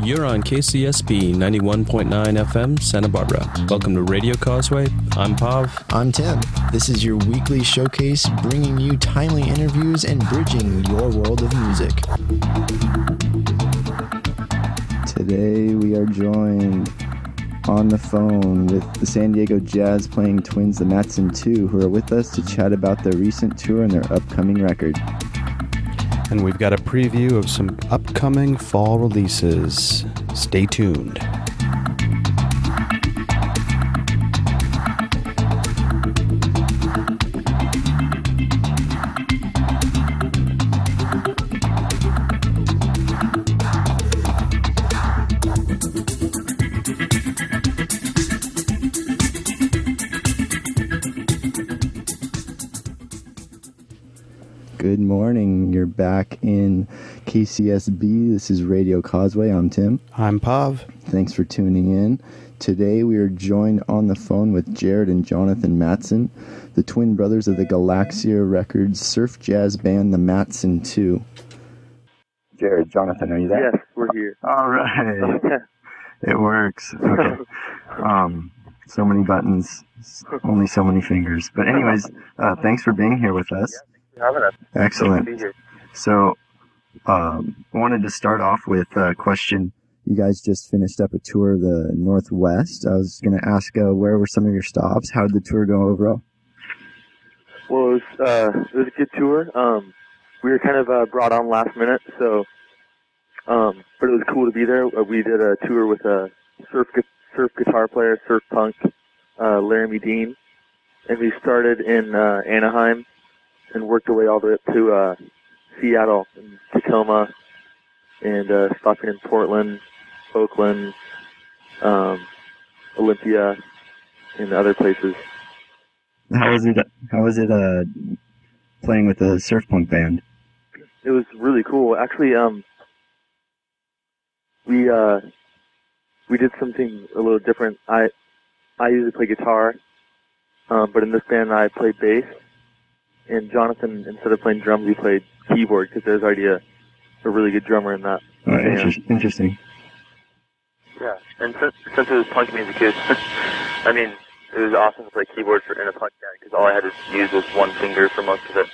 You're on KCSB 91.9 FM, Santa Barbara. Welcome to Radio Causeway. I'm Pav. I'm Tim. This is your weekly showcase bringing you timely interviews and bridging your world of music. Today we are joined on the phone with the San Diego Jazz playing twins, the Mattson 2, who are with us to chat about their recent tour and their upcoming record. And we've got a preview of some upcoming fall releases. Stay tuned. Good morning. You're back in KCSB. This is Radio Causeway. I'm Tim. I'm Pav. Thanks for tuning in. Today we are joined on the phone with Jared and Jonathan Mattson, the twin brothers of the Galaxia Records surf jazz band, the Mattson 2. Jared, Jonathan, are you there? Yes, we're here. All right. It works. Okay. So many buttons, only so many fingers. But anyways, thanks for being here with us. Having us. Excellent. Good to be here. So, I wanted to start off with a question. You guys just finished up a tour of the Northwest. I was going to ask, where were some of your stops? How did the tour go overall? Well, it was a good tour. We were kind of brought on last minute, so but it was cool to be there. We did a tour with a surf guitar player, surf punk, Laramie Dean, and we started in Anaheim and worked our way all the way up to Seattle and Tacoma and stopping in Portland, Oakland, Olympia, and other places. How was it playing with a surf punk band? It was really cool. Actually, we did something a little different. I usually play guitar, but in this band I play bass. And Jonathan, instead of playing drums, he played keyboard because there's already a really good drummer in that band. Interesting. Yeah, and since it was punk music, it was awesome to play keyboard in a punk band because all I had to use was one finger for most of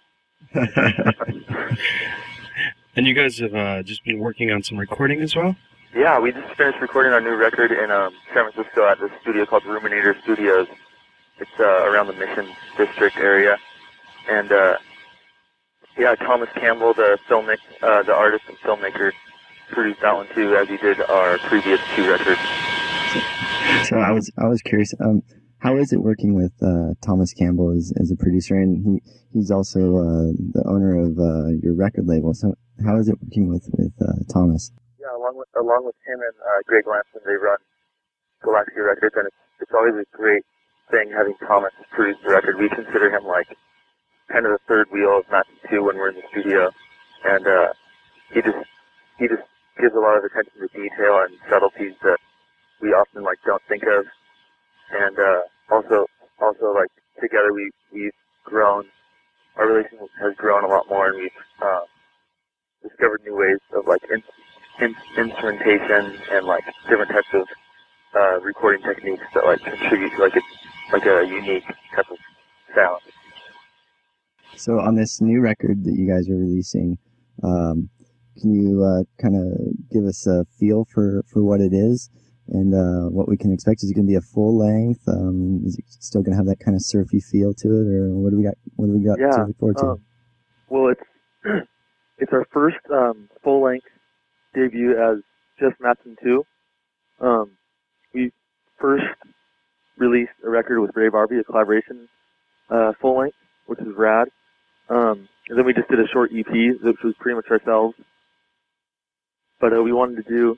it. And you guys have just been working on some recording as well? Yeah, we just finished recording our new record in San Francisco at this studio called Ruminator Studios. It's around the Mission District area. And, Thomas Campbell, the artist and filmmaker, produced that one too, as he did our previous two records. So I was curious, how is it working with Thomas Campbell as a producer, and he's also the owner of your record label. So how is it working with Thomas? Yeah, along with him and Greg Lampson, they run Galaxia Records, and it's always a great thing having Thomas produce the record. We consider him like kind of the third wheel of Mattson 2 when we're in the studio, and he just gives a lot of attention to detail and subtleties that we often don't think of, and also like together we've grown. Our relationship has grown a lot more, and we've discovered new ways of instrumentation and different types of recording techniques that contribute to a unique type of sound. So on this new record that you guys are releasing, can you kind of give us a feel for what it is and what we can expect? Is it going to be a full length? Is it still going to have that kind of surfy feel to it, or what do we got? What do we got to look forward to? Well, it's our first full length debut as just Mattson 2. We first released a record with Ray Barbie, a collaboration full length, which is rad. And then we just did a short EP, which was pretty much ourselves. But we wanted to do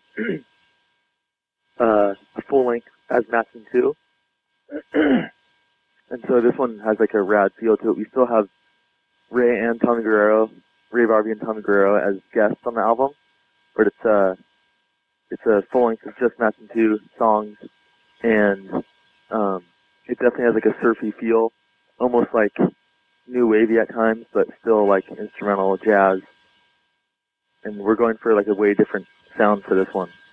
a full length as Mattson 2. And so this one has a rad feel to it. We still have Ray Barbie and Tommy Guerrero as guests on the album, but it's a full length of just Mattson 2 songs, and it definitely has a surfy feel, almost new wavy at times, but still instrumental jazz. And we're going for a way different sound for this one.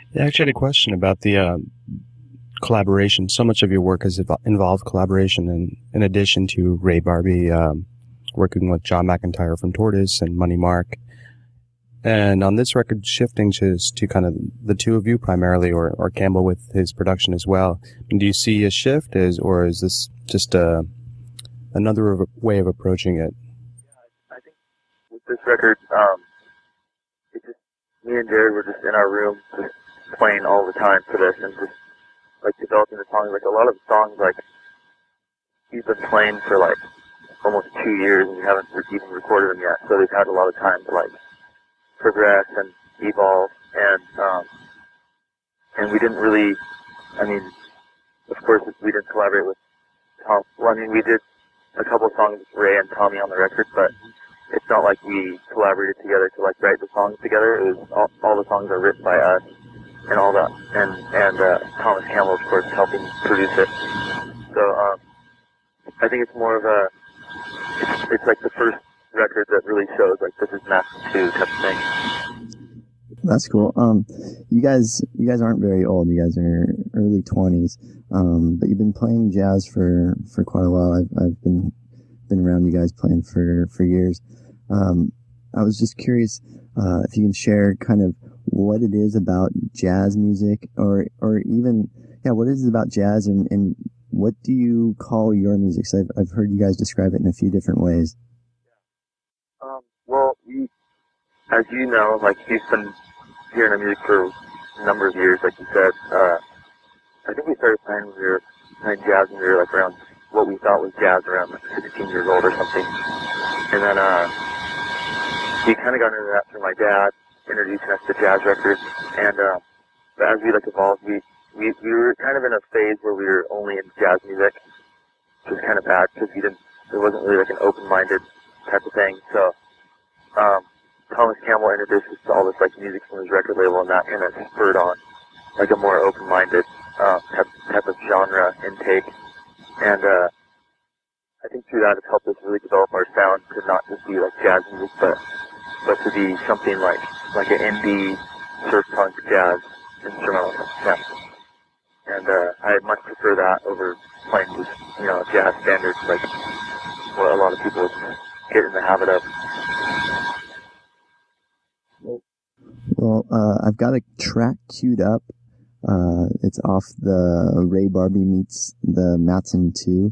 Yeah, I actually had a question about the collaboration. So much of your work has involved collaboration, and in addition to Ray Barbee, working with John McEntire from Tortoise and Money Mark. And on this record, shifting to kind of the two of you primarily, or Campbell with his production as well. Do you see a shift, or is this just another way of approaching it? Yeah, I think with this record, it's just me and Jared were just in our room, just playing all the time for this, and just like developing the songs. Like a lot of the songs, like he's been playing for like almost 2 years, and we haven't even recorded them yet. So they've had a lot of time to like progress and evolve, and we didn't really. I mean, of course, we didn't collaborate with Tom. Well, I mean, we did a couple of songs with Ray and Tommy on the record, but it's not like we collaborated together to like write the songs together. It was all the songs are written by us, and all that, and Thomas Campbell, of course, helping produce it. So I think it's more of a, it's like the first record that really shows like this is Matson 2 type of thing. That's cool. You guys aren't very old. You guys are early 20s, but you've been playing jazz for quite a while. I've been around you guys playing for years. I was just curious if you can share kind of what it is about jazz music, or even what it is about jazz, and what do you call your music? So I've heard you guys describe it in a few different ways. Well, as you know, like you've been hearing our music for a number of years, like you said. I think we started playing when we were playing jazz when we were like around what we thought was jazz, around like 16 years old or something. And then we kind of got into that through my dad introducing us to jazz records. And but as we like evolved, we were kind of in a phase where we were only in jazz music, which was kind of bad because there wasn't really like an open-minded type of thing. So Thomas Campbell introduced us to all this like music from his record label, and that kind of spurred on like a more open-minded type of genre intake. And I think through that it's helped us really develop our sound to not just be like jazz music, but to be something like an indie surf punk jazz instrumental sound. And I much prefer that over playing just jazz standards like what a lot of people get in the habit of. Well, I've got a track queued up. It's off the Ray Barbee Meets the Matson 2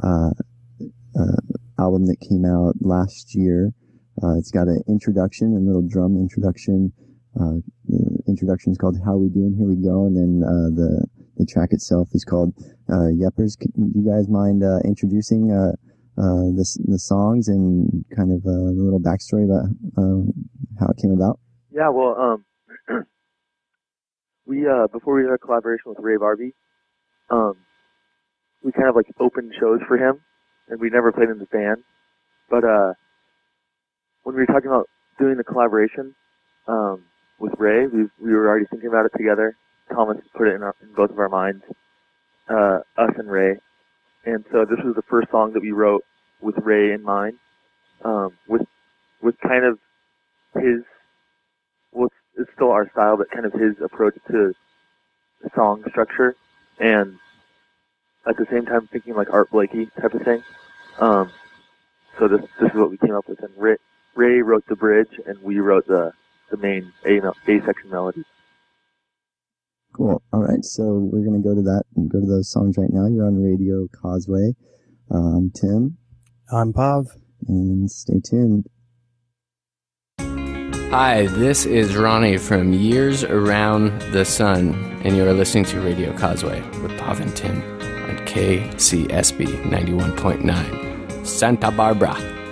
album that came out last year. It's got an introduction, a little drum introduction. The introduction is called How We Doing, Here We Go, and then the track itself is called Yeppers. Do you guys mind introducing the songs and kind of a little backstory about how it came about? Yeah, well, we before we did our collaboration with Ray Barbee, we kind of like opened shows for him, and we never played in the band. But when we were talking about doing the collaboration with Ray, we were already thinking about it together. Thomas put it in both of our minds, us and Ray. And so this was the first song that we wrote with Ray in mind, with kind of his, well, it's still our style, but kind of his approach to the song structure, and at the same time thinking like Art Blakey type of thing. So this is what we came up with, and Ray wrote the bridge, and we wrote the main A section melody. Cool. All right, so we're going to go to that and go to those songs right now. You're on Radio Causeway. I'm Tim. I'm Pav. And stay tuned. Hi, this is Ronnie from Years Around the Sun, and you are listening to Radio Causeway with Pav and Tim on KCSB 91.9, Santa Barbara.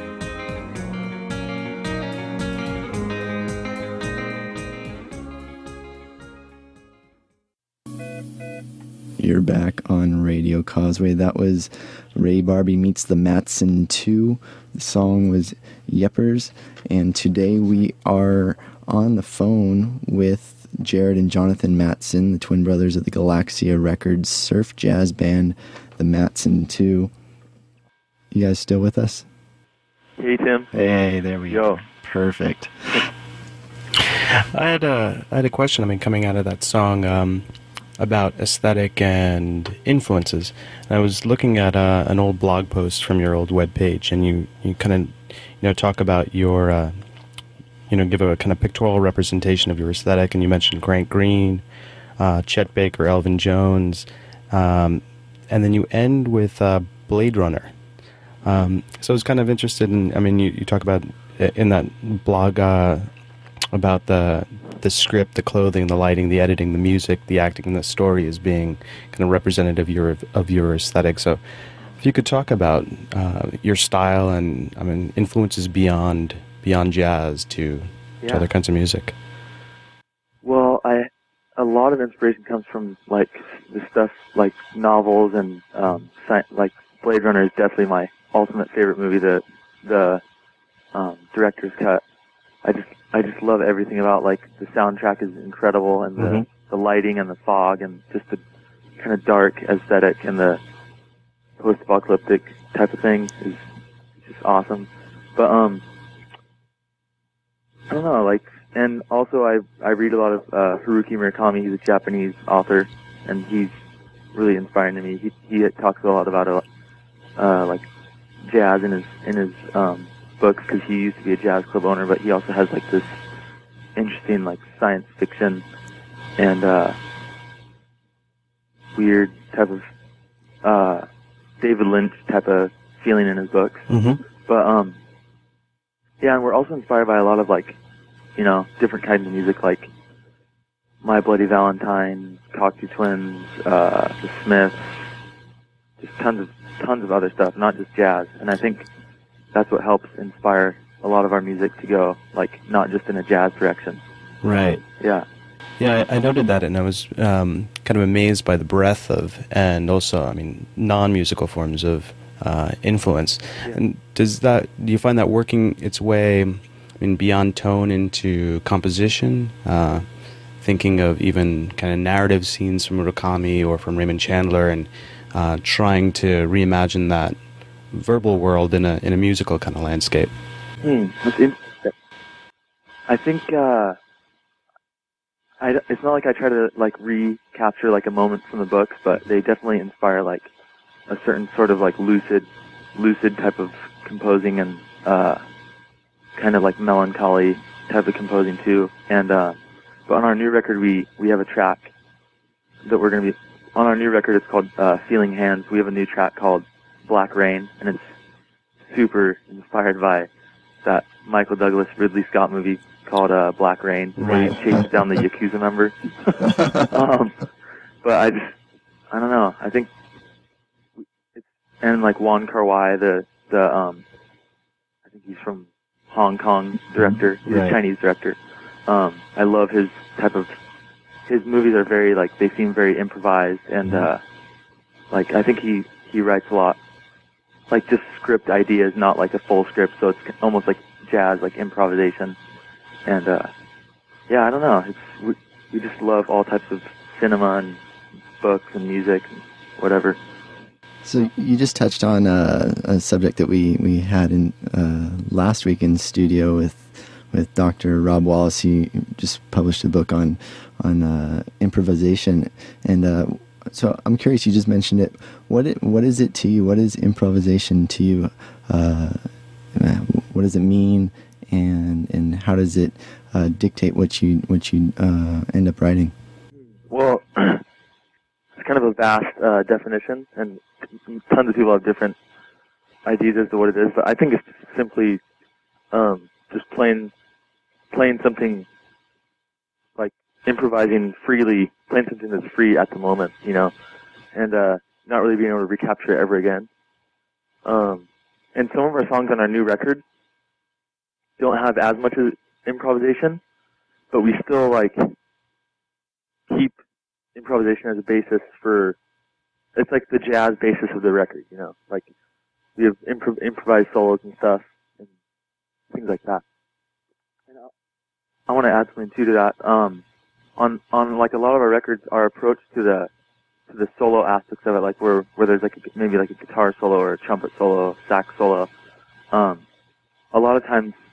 You're back on Radio Causeway. That was Ray Barbee Meets the Matson 2. The song was Yeppers. And today we are on the phone with Jared and Jonathan Matson, the twin brothers of the Galaxia Records surf jazz band, the Matson 2. You guys still with us? Hey, Tim. Hey, there we go. Perfect. I had a question. I mean, coming out of that song about aesthetic and influences. And I was looking at an old blog post from your old webpage, and you kind of talk about your give a kind of pictorial representation of your aesthetic, and you mentioned Grant Green, Chet Baker, Elvin Jones, and then you end with Blade Runner. So I was kind of interested in. I mean, you talk about in that blog about the script, the clothing, the lighting, the editing, the music, the acting, and the story as being kind of representative of your aesthetic. So, if you could talk about your style and influences beyond jazz to other kinds of music. Well, a lot of inspiration comes from like the stuff like novels and like Blade Runner is definitely my ultimate favorite movie. The director's cut. I just love everything about, like, the soundtrack is incredible, and the lighting and the fog and just the kind of dark aesthetic and the post-apocalyptic type of thing is just awesome. But I don't know, like, and also I read a lot of Haruki Murakami. He's a Japanese author, and he's really inspiring to me. He talks a lot about like jazz in his books, because he used to be a jazz club owner, but he also has like this interesting like science fiction and weird type of David Lynch type of feeling in his books. But yeah, and we're also inspired by a lot of like, different kinds of music, like My Bloody Valentine, Cocteau Twins, the Smiths, just tons of other stuff, not just jazz. And I think that's what helps inspire a lot of our music to go, like, not just in a jazz direction. Right. Yeah. Yeah, I noted that, and I was kind of amazed by the breadth of, and also, non-musical forms of influence. Yeah. And do you find that working its way, beyond tone into composition? Thinking of even kind of narrative scenes from Murakami or from Raymond Chandler, and trying to reimagine that verbal world in a musical kind of landscape. That's interesting. I think it's not like I try to like recapture like a moment from the books, but they definitely inspire like a certain sort of like lucid type of composing, and kind of like melancholy type of composing too. And but on our new record, we have a track that we're going to be on our new record. It's called Feeling Hands. We have a new track called Black Rain, and it's super inspired by that Michael Douglas Ridley Scott movie called Black Rain, where he chases down the Yakuza member. But I don't know. I think and like Wong Kar-wai, the I think he's from Hong Kong director. He's a Chinese director. I love his movies are very like, they seem very improvised, and like I think he writes a lot like just script ideas, not like a full script, so it's almost like jazz, like improvisation. And yeah, I don't know. We just love all types of cinema and books and music and whatever. So you just touched on a subject that we had in last week in studio with Dr. Rob Wallace. He just published a book on improvisation, and so I'm curious. You just mentioned it. What is it to you? What is improvisation to you? What does it mean, and how does it dictate what you end up writing? Well, it's kind of a vast definition, and tons of people have different ideas as to what it is. But I think it's simply just playing something, like improvising freely, playing something that's free at the moment, and not really being able to recapture it ever again. And some of our songs on our new record don't have as much as improvisation, but we still like keep improvisation as a basis for. It's like the jazz basis of the record, like we have improvised solos and stuff and things like that. And I want to add something too to that. On like a lot of our records, our approach to the solo aspects of it, like where there's like maybe like a guitar solo or a trumpet solo, sax solo, a lot of times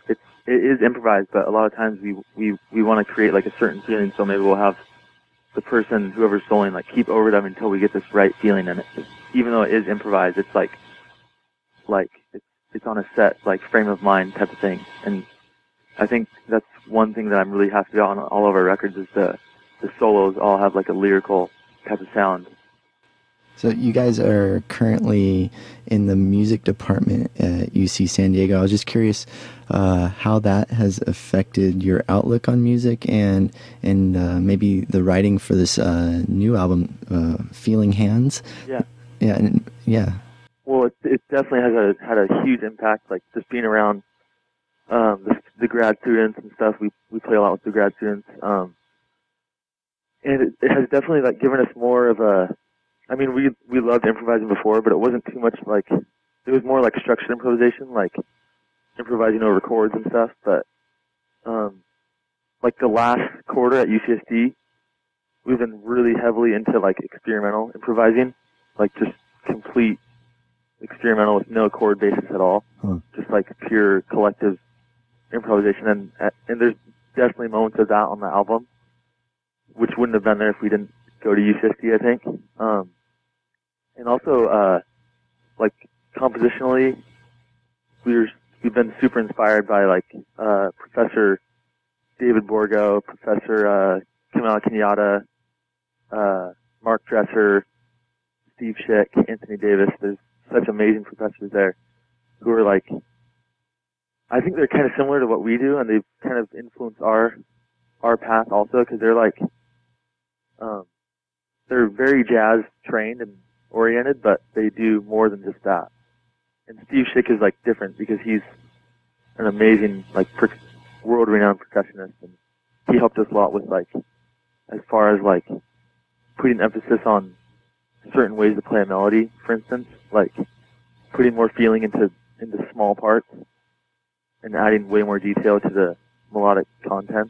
it is improvised, but a lot of times we want to create like a certain feeling, so maybe we'll have the person, whoever's soloing, like keep overdub until we get this right feeling in it. Even though it is improvised, it's like it's on a set, like frame of mind type of thing. And I think that's one thing that I'm really happy about on all of our records is the solos all have like a lyrical type of sound. So you guys are currently in the music department at UC San Diego. I was just curious how that has affected your outlook on music and maybe the writing for this new album, Feeling Hands. Yeah. Well, it definitely has had a huge impact. Like just being around the grad students and stuff. We play a lot with the grad students, and it has definitely like given us more of a. I mean, we loved improvising before, but it wasn't too much like, it was more like structured improvisation, like improvising over chords and stuff. But like the last quarter at UCSD, we've been really heavily into like experimental improvising, like just complete experimental with no chord basis at all, just like pure collective improvisation. And there's definitely moments of that on the album, which wouldn't have been there if we didn't go to UCSD, I think. And also, like compositionally, we've been super inspired by like Professor David Borgo, Professor Kamala Kenyatta, Mark Dresser, Steve Schick, Anthony Davis. There's such amazing professors there who are like, I think they're kind of similar to what we do, and they've kind of influenced our path also, because they're like, they're very jazz trained and oriented, but they do more than just that. And Steve Schick is like different because he's an amazing like world-renowned percussionist, and he helped us a lot with like as far as like putting emphasis on certain ways to play a melody, for instance, like putting more feeling into small parts and adding way more detail to the melodic content.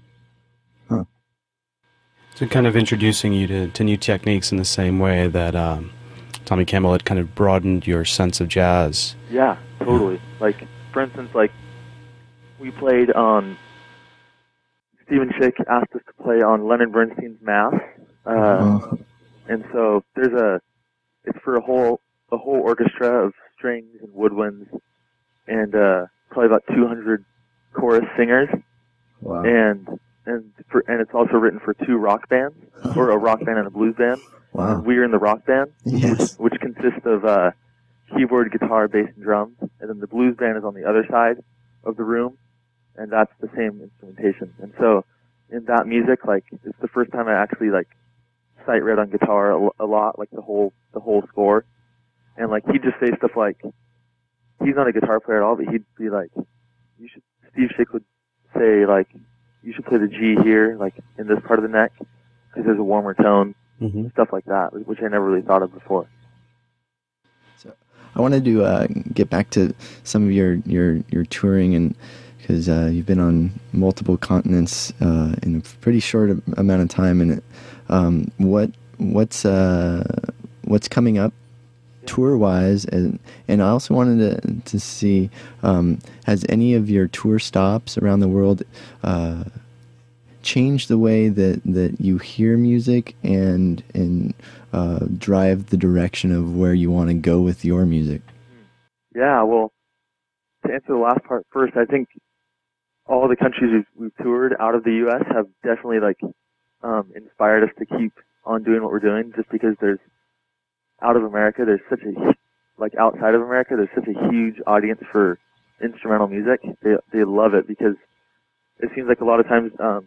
So kind of introducing you to new techniques in the same way that Tommy Campbell had kind of broadened your sense of jazz. Yeah, totally. Like, for instance, like, we played on, Stephen Schick asked us to play on Leonard Bernstein's Mass. And so it's for a whole orchestra of strings and woodwinds and probably about 200 chorus singers. Wow. And it's also written for two rock bands, or a rock band and a blues band. Wow. And we're in the rock band, Yes. which consists of keyboard, guitar, bass, and drums. And then the blues band is on the other side of the room, and that's the same instrumentation. And so in that music, like, it's the first time I actually like sight read on guitar a lot, like the whole score. And like he'd just say stuff like, he's not a guitar player at all, but he'd be like, Steve Schick would say like, you should play the G here, like in this part of the neck, because there's a warmer tone, stuff like that, which I never really thought of before. So I wanted to get back to some of your touring, and because you've been on multiple continents in a pretty short amount of time, and what's coming up tour-wise, and I also wanted to see, has any of your tour stops around the world changed the way that you hear music and drive the direction of where you want to go with your music? Yeah, well, to answer the last part first, I think all the countries we've toured out of the U.S. have definitely like inspired us to keep on doing what we're doing, just because out of America, there's such a, like outside of America, there's such a huge audience for instrumental music. They love it because it seems like a lot of times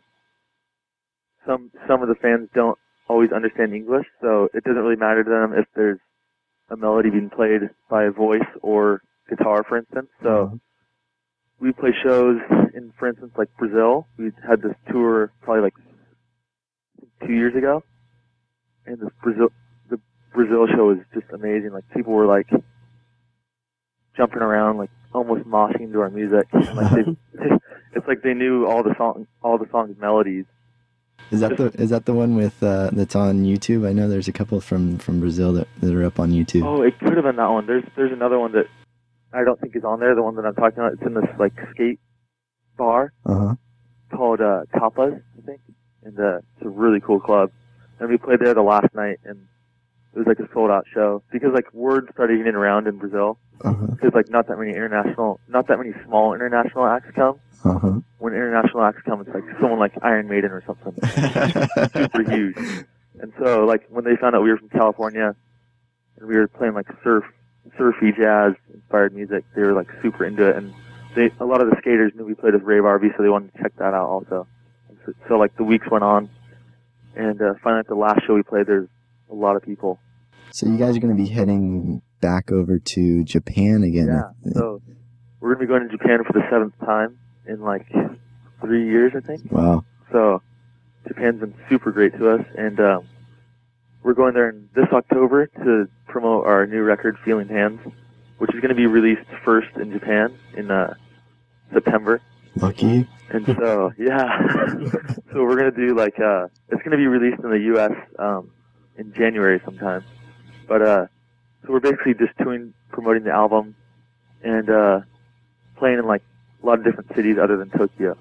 some of the fans don't always understand English, so it doesn't really matter to them if there's a melody being played by a voice or guitar, for instance. So we play shows in, for instance, like Brazil. We had this tour probably like 2 years ago, and the Brazil show was just amazing. Like people were like jumping around, like almost moshing to our music. And, like it's like they knew all the songs' melodies. Is that the one with that's on YouTube? I know there's a couple from Brazil that are up on YouTube. Oh, it could have been that one. There's another one that I don't think is on there. The one that I'm talking about, it's in this like skate bar Uh-huh. called Tapas, I think, and it's a really cool club. And we played there the last night, and it was like a sold out show because like word started getting around in Brazil Uh-huh. because like not that many small international acts come. Uh-huh. When international acts come, it's like someone like Iron Maiden or something, super huge. And so like when they found out we were from California and we were playing like surfy jazz inspired music, they were like super into it. And a lot of the skaters knew we played with Ray Barbie, so they wanted to check that out also. And so like the weeks went on, and finally at the last show we played, there's a lot of people. So you guys are going to be heading back over to Japan again. Yeah, so we're going to be going to Japan for the 7th time in like 3 years, I think. Wow. So Japan's been super great to us, and we're going there this October to promote our new record, Feeling Hands, which is going to be released first in Japan in September. Lucky. And so, yeah. So we're going to do like, it's going to be released in the U.S. In January sometime. But, so we're basically just promoting the album and playing in like a lot of different cities other than Tokyo.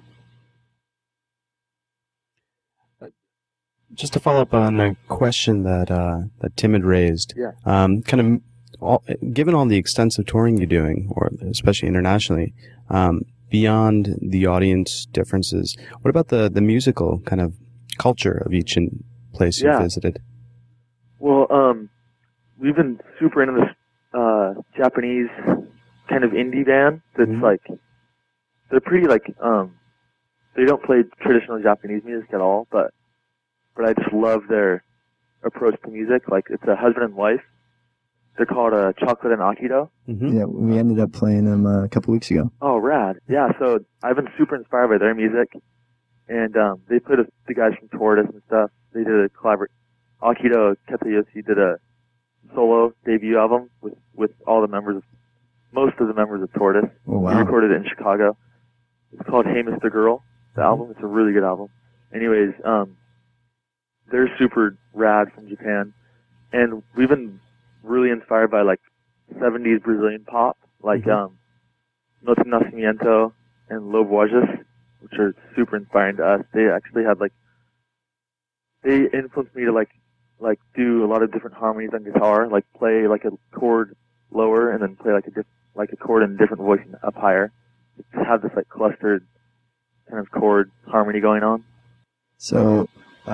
Just to follow up on a question that Tim had raised, kind of given all the extensive touring you're doing, or especially internationally, beyond the audience differences, what about the musical kind of culture of each place you visited? Well, we've been super into this Japanese kind of indie band that's like, they're pretty like, they don't play traditional Japanese music at all, but I just love their approach to music. Like, it's a husband and wife. They're called Chocolate and Akido. Mm-hmm. Yeah, we ended up playing them a couple weeks ago. Oh, rad. Yeah, so I've been super inspired by their music. And they played with the guys from Tortoise and stuff. They did a collaborate. Akido Katayoshi did a solo debut album with all the members, most of the members of Tortoise. Oh, wow. He recorded it in Chicago. It's called Hey Mr. Girl, the album. It's a really good album. Anyways, they're super rad from Japan. And we've been really inspired by like 70s Brazilian pop, like No Te Nascimento and Lobo Voices, which are super inspiring to us. They actually had like, they influenced me to like do a lot of different harmonies on guitar, like play like a chord lower and then play like a chord in a different voice up higher. To have this like clustered kind of chord harmony going on. So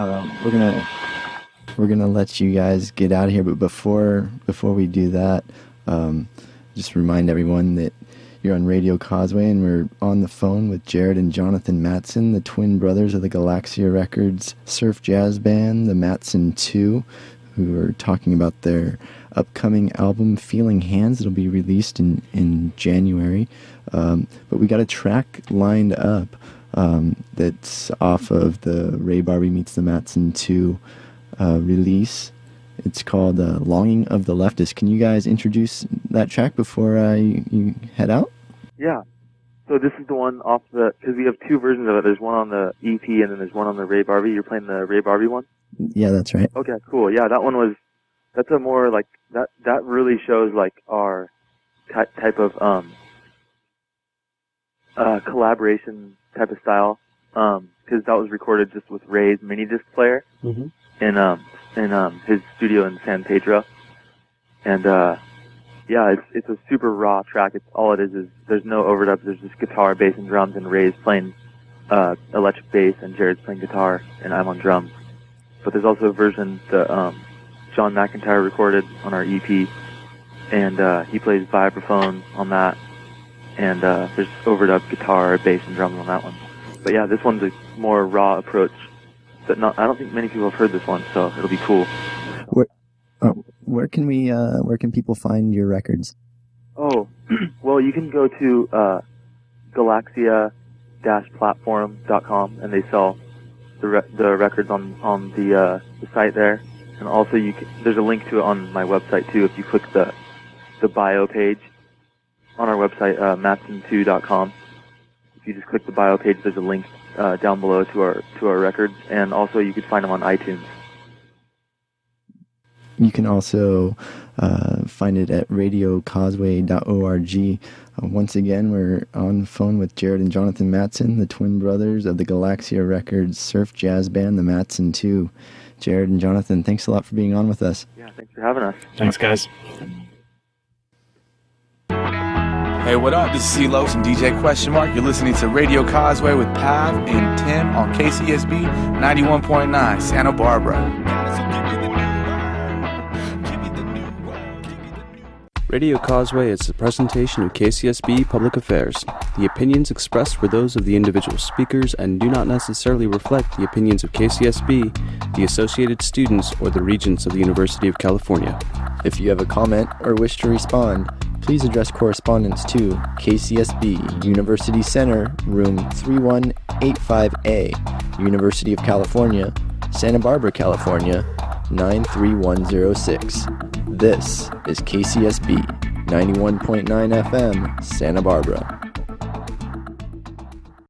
we're gonna let you guys get out of here, but before we do that, just remind everyone that you're on Radio Causeway, and we're on the phone with Jared and Jonathan Matson, the twin brothers of the Galaxia Records surf jazz band, the Matson 2, who are talking about their upcoming album, Feeling Hands. It'll be released in January. But we got a track lined up that's off of the Ray Barbie Meets the Matson 2 release. It's called Longing of the Leftist. Can you guys introduce that track before you head out? Yeah. So this is the one off because we have two versions of it. There's one on the EP and then there's one on the Ray Barbie. You're playing the Ray Barbie one? Yeah, that's right. Okay, cool. Yeah, that's a more like, that really shows like our type of, collaboration type of style. Cause that was recorded just with Ray's mini disc player. Mm-hmm. in his studio in San Pedro. And yeah, it's a super raw track. It's all it is there's no overdubs. There's just guitar, bass, and drums, and Ray's playing electric bass, and Jared's playing guitar, and I'm on drums. But there's also a version that John McIntyre recorded on our EP, and he plays vibraphone on that, and there's overdub guitar, bass, and drums on that one. But yeah, this one's a more raw approach. I don't think many people have heard this one, so it'll be cool. Where can people find your records? Oh, well, you can go to Galaxia-platform.com, and they sell the records on the site there. And also, there's a link to it on my website too. If you click the bio page on our website, matson2.com. If you just click the bio page, there's a link down below to our records, and also you could find them on iTunes. You can also find it at radiocauseway.org. Once again, we're on the phone with Jared and Jonathan Matson, the twin brothers of the Galaxia Records surf jazz band, the Matson 2. Jared and Jonathan, thanks a lot for being on with us. Yeah, thanks for having us. Thanks, guys. Hey, what up? This is C-Los and DJ Question Mark. You're listening to Radio Causeway with Pav and Tim on KCSB 91.9, Santa Barbara. Radio Causeway is a presentation of KCSB Public Affairs. The opinions expressed were those of the individual speakers and do not necessarily reflect the opinions of KCSB, the associated students, or the regents of the University of California. If you have a comment or wish to respond, please address correspondence to KCSB, University Center, Room 3185A, University of California, Santa Barbara, California, 93106. This is KCSB 91.9 FM, Santa Barbara.